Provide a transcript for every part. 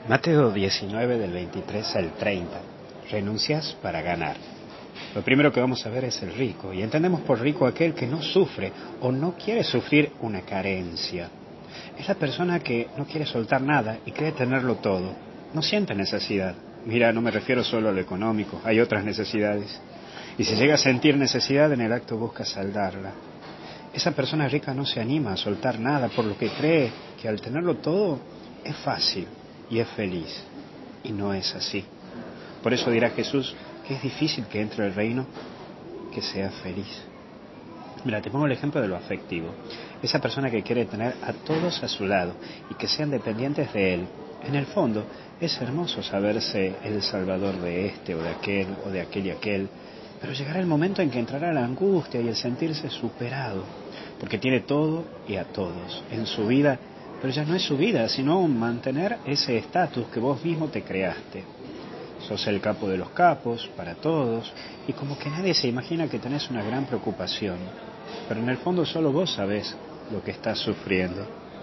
Mateo 19 del 23 al 30. Renuncias para ganar. Lo primero que vamos a ver es el rico, y entendemos por rico aquel que no sufre o no quiere sufrir una carencia. Es la persona que no quiere soltar nada y cree tenerlo todo. No siente necesidad. Mira, no me refiero solo a lo económico, hay otras necesidades. Y si llega a sentir necesidad, en el acto busca saldarla. Esa persona rica no se anima a soltar nada, por lo que cree que al tenerlo todo es fácil y es feliz. Y no es así. Por eso dirá Jesús que es difícil que entre al reino que sea feliz. Mira, te pongo el ejemplo de lo afectivo. Esa persona que quiere tener a todos a su lado y que sean dependientes de él. En el fondo, es hermoso saberse el salvador de este o de aquel o de aquel y aquel. Pero llegará el momento en que entrará la angustia y el sentirse superado. Porque tiene todo y a todos en su vida. Pero ya no es su vida, sino mantener ese estatus que vos mismo te creaste. Sos el capo de los capos, para todos, y como que nadie se imagina que tenés una gran preocupación. Pero en el fondo solo vos sabés lo que estás sufriendo.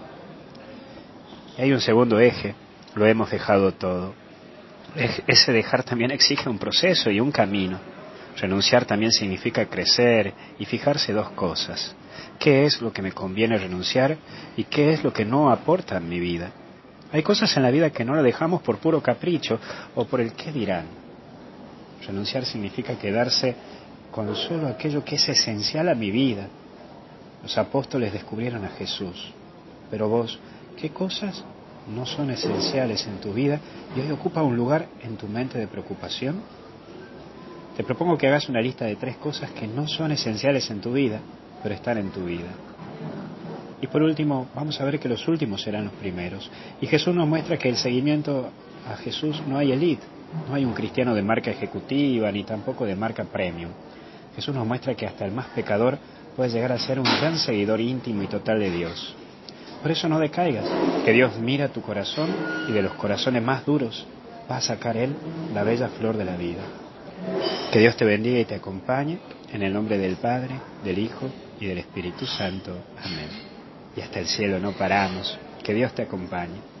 Y hay un segundo eje, lo hemos dejado todo. Ese dejar también exige un proceso y un camino. Renunciar también significa crecer y fijarse dos cosas. ¿Qué es lo que me conviene renunciar y qué es lo que no aporta en mi vida? Hay cosas en la vida que no la dejamos por puro capricho o por el qué dirán. Renunciar significa quedarse con solo aquello que es esencial a mi vida. Los apóstoles descubrieron a Jesús. Pero vos, ¿qué cosas no son esenciales en tu vida y hoy ocupa un lugar en tu mente de preocupación? Te propongo que hagas una lista de 3 cosas que no son esenciales en tu vida, pero están en tu vida. Y por último, vamos a ver que los últimos serán los primeros. Y Jesús nos muestra que el seguimiento a Jesús no hay elite, no hay un cristiano de marca ejecutiva, ni tampoco de marca premium. Jesús nos muestra que hasta el más pecador puede llegar a ser un gran seguidor íntimo y total de Dios. Por eso no decaigas, que Dios mira tu corazón y de los corazones más duros va a sacar Él la bella flor de la vida. Que Dios te bendiga y te acompañe, en el nombre del Padre, del Hijo y del Espíritu Santo. Amén. Y hasta el cielo no paramos. Que Dios te acompañe.